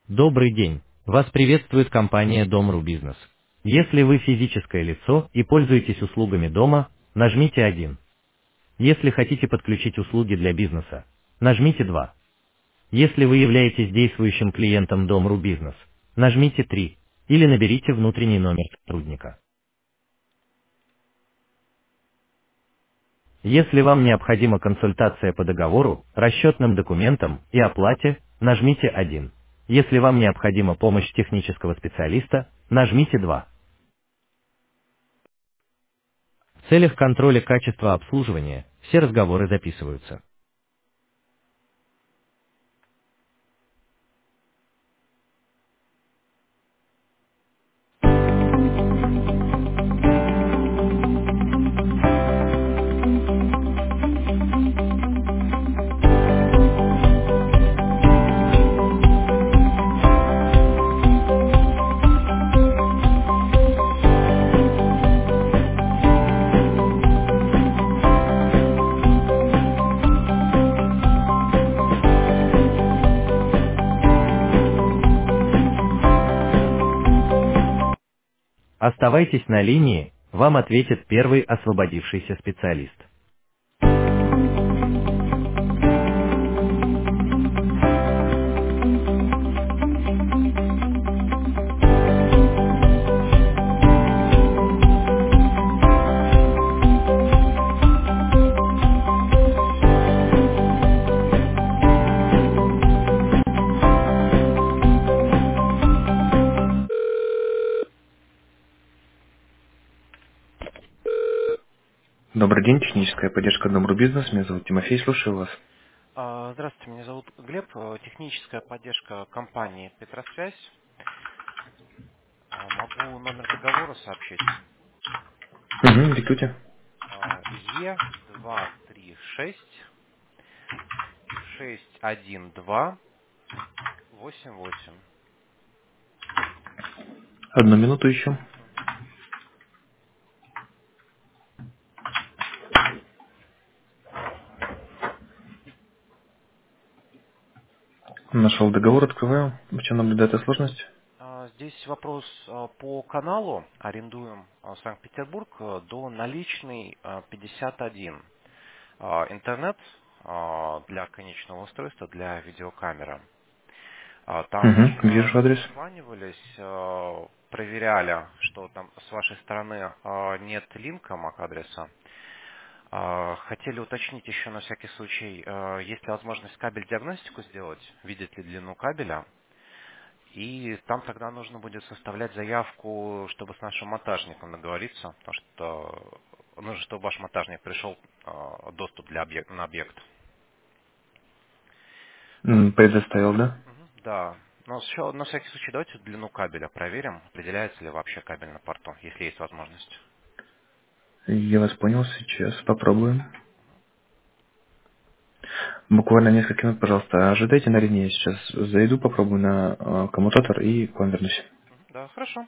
Добрый день. Вас приветствует компания Дом.ру Бизнес. Если вы физическое лицо и пользуетесь услугами дома, нажмите 1. Если хотите подключить услуги для бизнеса, нажмите 2. Если вы являетесь действующим клиентом Дом.ру Бизнес, нажмите 3. Или наберите внутренний номер сотрудника. Если вам необходима консультация по договору, расчетным документам и оплате, нажмите 1. Если вам необходима помощь технического специалиста, нажмите 2. В целях контроля качества обслуживания все разговоры записываются. Оставайтесь на линии, вам ответит первый освободившийся специалист. Добрый день, техническая поддержка Дом.ру Бизнес. Меня зовут Тимофей, слушаю вас. Здравствуйте, меня зовут Глеб, техническая поддержка компании «Петросвязь». Могу номер договора сообщить. Угу, диктуйте. Е236-612-88. Одну минуту еще. Нашел договор, открываю. В чем наблюдается сложность? Здесь вопрос по каналу. Арендуем Санкт-Петербург до наличный 51. Интернет для конечного устройства, для видеокамеры. Там Угу, вчера вижу адрес. созванивались, проверяли, что там с вашей стороны нет линка MAC-адреса. Хотели уточнить еще на всякий случай, есть ли возможность кабель-диагностику сделать, видит ли длину кабеля. И там тогда нужно будет составлять заявку, чтобы с нашим монтажником договориться, потому что нужно, чтобы ваш монтажник пришел доступ на объект. Предоставил, да? Да. Но еще на всякий случай давайте длину кабеля проверим, определяется ли вообще кабель на порту, если есть возможность. Я вас понял, сейчас попробуем. Буквально несколько минут, пожалуйста, ожидайте на линии. Я сейчас зайду, попробую на коммутатор и к вам вернусь. Да, хорошо.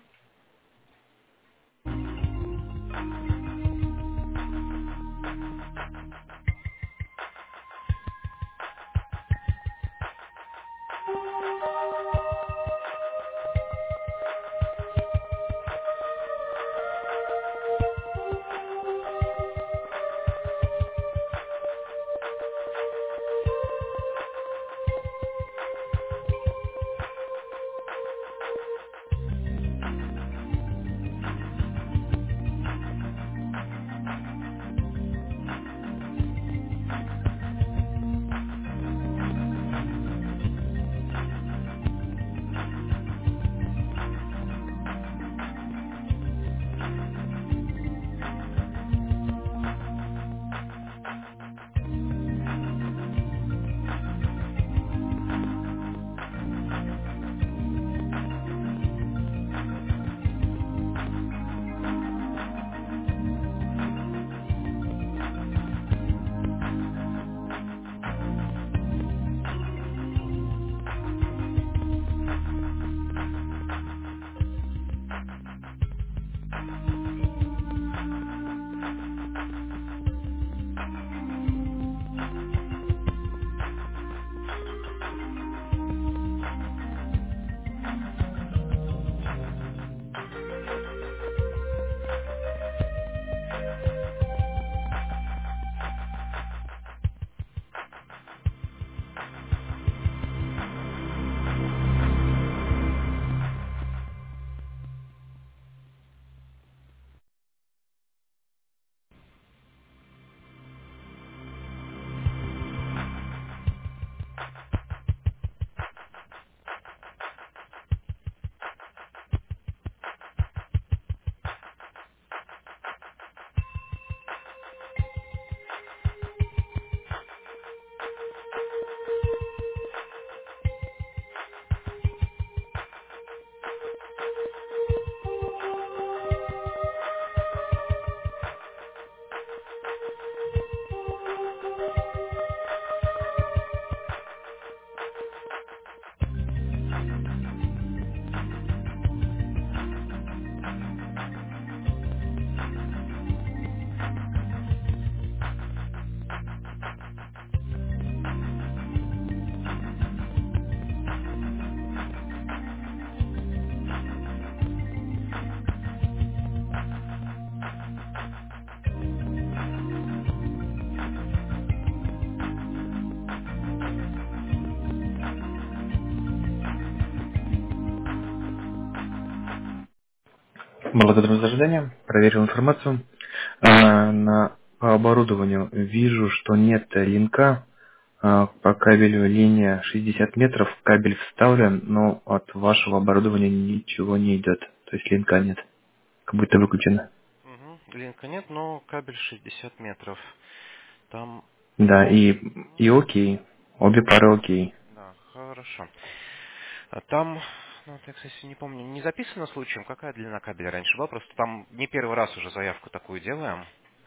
Благодарю за ожидание. Проверил информацию. По оборудованию вижу, что нет линка. По кабелю линия 60 метров. Кабель вставлен, но от вашего оборудования ничего не идет. То есть линка нет. Как будто выключено. Угу. Линка нет, но кабель 60 метров. Там... Да, и окей. Обе пары окей. Да, хорошо. А там, ну, вот я, кстати, не помню, не записано случаем, какая длина кабеля раньше была, просто там не первый раз уже заявку такую делаем.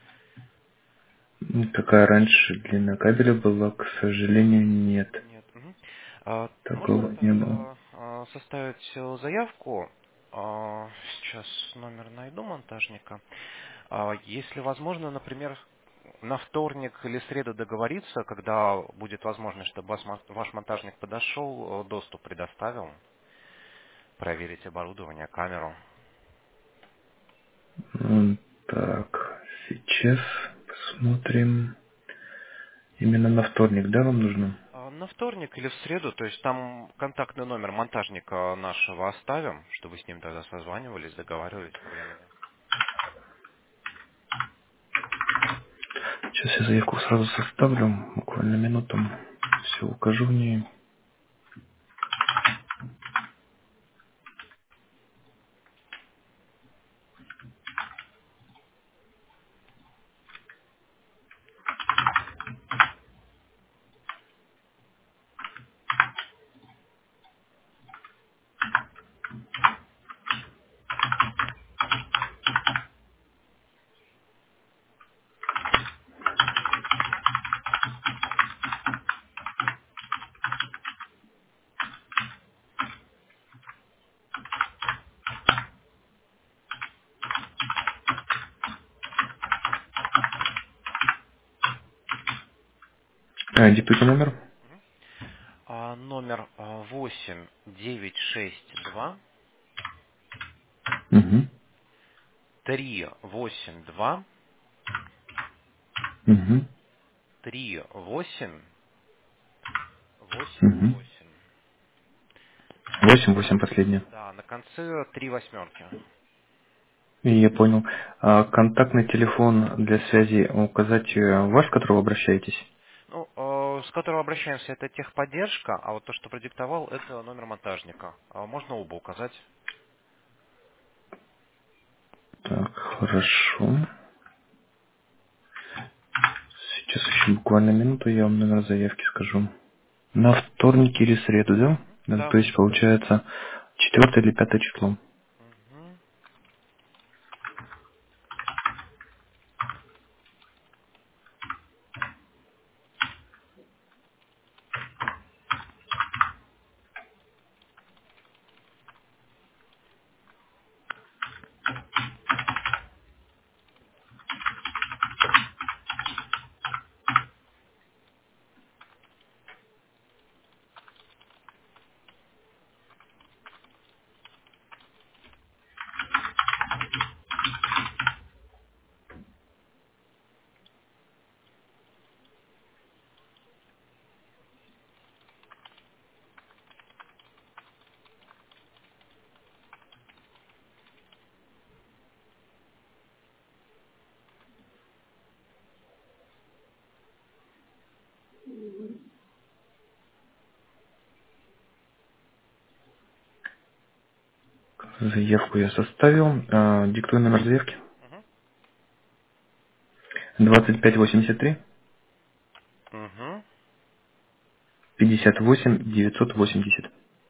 Какая раньше длина кабеля была, к сожалению, нет. Нет. Мгм. Можно Такого не было. тогда составить заявку? Сейчас номер найду монтажника. Если возможно, например, на вторник или среду договориться, когда будет возможность, чтобы ваш монтажник подошел, доступ предоставил, проверить оборудование, камеру. Так, сейчас посмотрим. Именно на вторник, да, вам нужно? На вторник или в среду, то есть там контактный номер монтажника нашего оставим, чтобы с ним тогда созванивались, договаривались по времени. Сейчас я заявку сразу составлю, буквально минуту. Все укажу в ней. Диктуйте номер. Номер 8962 Угу. 382 Угу. Угу. 3888. 8 последнее. Да, на конце три восьмерки. И я понял. Контактный телефон для связи указать ваш, с которого обращаетесь? Ну, с которого обращаемся, это техподдержка, а вот то, что продиктовал, это номер монтажника. Можно оба указать. Так, хорошо. Сейчас еще буквально минуту, я вам номер заявки скажу. На вторник или среду, да? Да. То есть получается 4 или 5 число. Мгм. Заявку я составил. Диктую номер заявки. Мгм. 2583 Мгм. 58 980.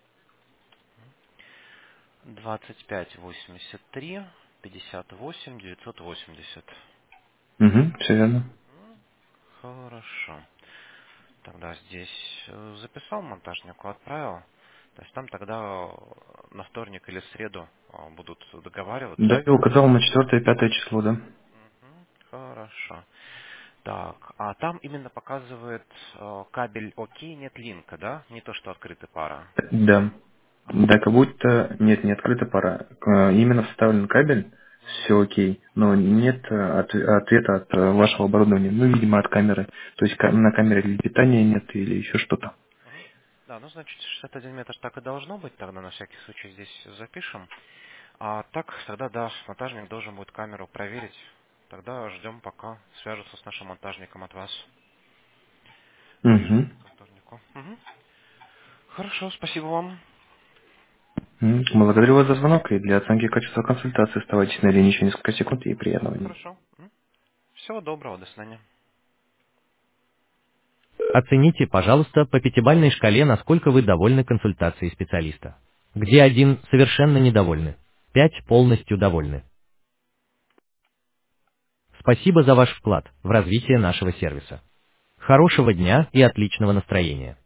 2583 58 980. Угу, все верно. Хорошо. Тогда здесь записал монтажнику, отправил. То есть там тогда на вторник или в среду будут Да, договариваться. я указал на 4 и 5 число, да. Мгм. Хорошо. Так, а там именно показывает кабель окей, нет линка, да? Не то, что открытая пара. Да. Да, как будто нет, не открыта пара. Именно вставлен кабель, все окей, но нет ответа от вашего оборудования. Ну, видимо, от камеры. То есть на камере или питания нет, или еще что-то. Мгм. Да, ну значит 61 метр так и должно быть, тогда на всякий случай здесь запишем. А так, тогда да, монтажник должен будет камеру проверить. Тогда ждем, пока свяжутся с нашим монтажником от вас. Угу. Ко вторнику. Мгм. Хорошо, спасибо вам. Благодарю вас за звонок, и для оценки качества консультации оставайтесь на линии еще несколько секунд, и приятного дня. Хорошо. Всего доброго, до свидания. Оцените, пожалуйста, по пятибалльной шкале, насколько вы довольны консультацией специалиста. Где 1 совершенно недовольны, 5 полностью довольны. Спасибо за ваш вклад в развитие нашего сервиса. Хорошего дня и отличного настроения.